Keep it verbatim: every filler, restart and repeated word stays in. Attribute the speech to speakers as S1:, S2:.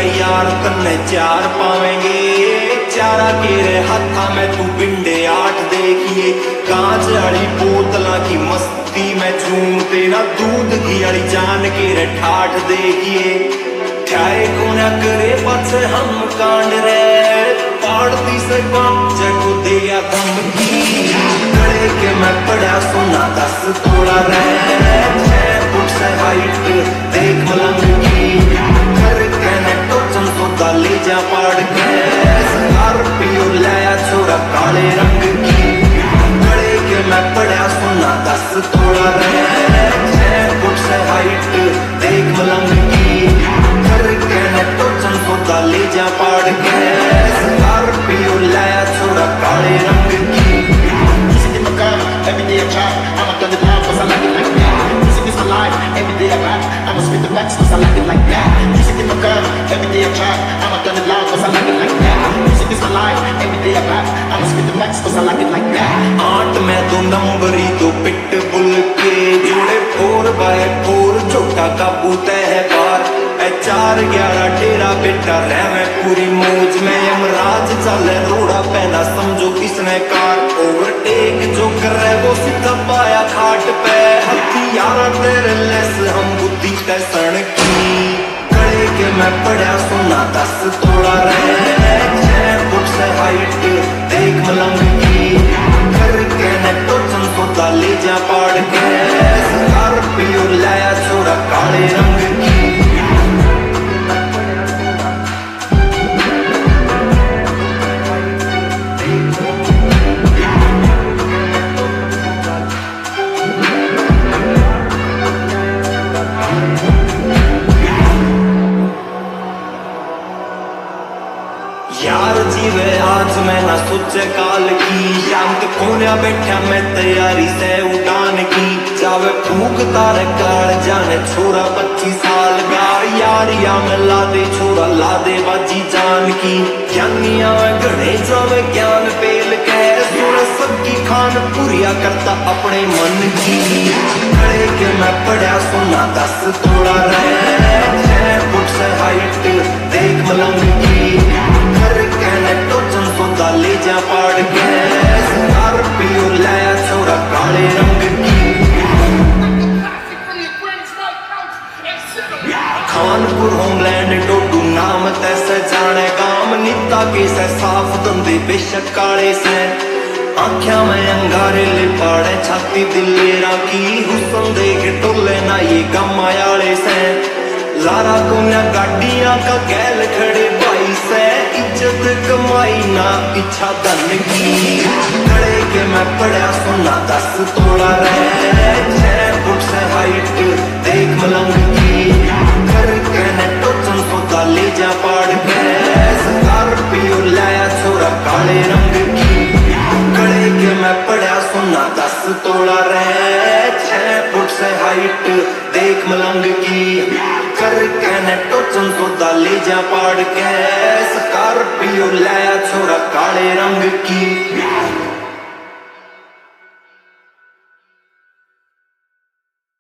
S1: वे यार तन्ने चार पावेंगे, चारा केरे हाथा में तू पिंडे आठ देखिए। कांच वाली बोतला की मस्ती में झूम तेरा दूध की अड़ी जान केरे ठाठ देखिए। ठाए को न करे पछ हम कांड रे, पाड़ती से पाँच को दिया धमकी। गले के मैं पड़ा सुना दस तोड़ा रे, छह फुट से हाइट देख मलंग की। घर कहने टोचन सोता ले जा पाड़ के, स्कॉर्पियो लाया छोरा काले रंग की। गले के मैं पड़ा सुना दस तोड़ा रे, छह फुट से हाइट देख मलंग की। घर कहने टोचन सोता ले जा पाड़ के, स्कॉर्पियो लाया छोरा काले रंग की।
S2: Every day I try, I'ma turn it loud cause I like it like that. Music is my life, every day I rap, I'ma spit the facts cause I like it like that. Music is my girl, every day I try, I'ma turn it loud cause I like it like that. Music is my life, every day I rap, I'ma spit the facts cause I like it like that.
S1: आठ में दो नंबरी दो pit bull के जोड़े, four by four छोटा काबूते है बार। ए चार ग्यारह डेरा बेटा रह में पूरी मौज में, यमराज चले रोड़ा पहना समझो किसने कार। ओवरटेक जो कर रहे वो सीधा पाया खाट पे, हथियारा तेरे लेस हम बुद्धि कैसन की। गले के मैं पड़ा सुना दस तोड़ा रे, छह फुट से हाइट देख मलंग की। घर कहने टोचन सोता ले जा पाड़ के, स्कॉर्पियो लाया छोरा काले रंग की। यार जीवे आज मैं ना सोचे काल की, शांत कोने बैठा मैं तैयारी से उड़ान की। जावे फूक तारे काल जाने छोरा पच्चीस साल का, यारिया में ला दे छोरा ला दे बाजी जान की। ज्ञानिया में गणे जावे ज्ञान पेल के, सुन सबकी खान पुरिया करता अपने मन की। गले के मैं पड़ा सुना दस तोड़ा रे, छह फुट से हाइट देख मलंग की। घर कहने टोचन सोता ले जा पाड़ के, स्कॉर्पियो लाया छोरा काले रंग की। खानपुर होमलैंड डोडू नाम तैसे जाने, काम निता के से साफ धंधे बेशक काले से। आँख्या में अंगारे ले पाड़े छाती दिलेरा की, हुसन देख टोले ना ये गमायाले से। लारा कोन्या गाड़ियां का गैल खड़े भाई से, इज्जत कमाई ना इच्छा धन की। गले के मैं पड़ा सुना दस तोड़ा रे, छह फुट से हाइट देख मलंग की। घर कहने टोचन सोता ले जा पाड़ के, स्कॉर्पियो लाया छोरा काले रंग की। गले के मैं पड़ा सुना दस तोड़ा रे, छह फुट से हाइट देख मलंग की। कर कहने टोचन सोता ले जा पाड़ के, स्कॉर्पियो लाया छोरा काले रंग की।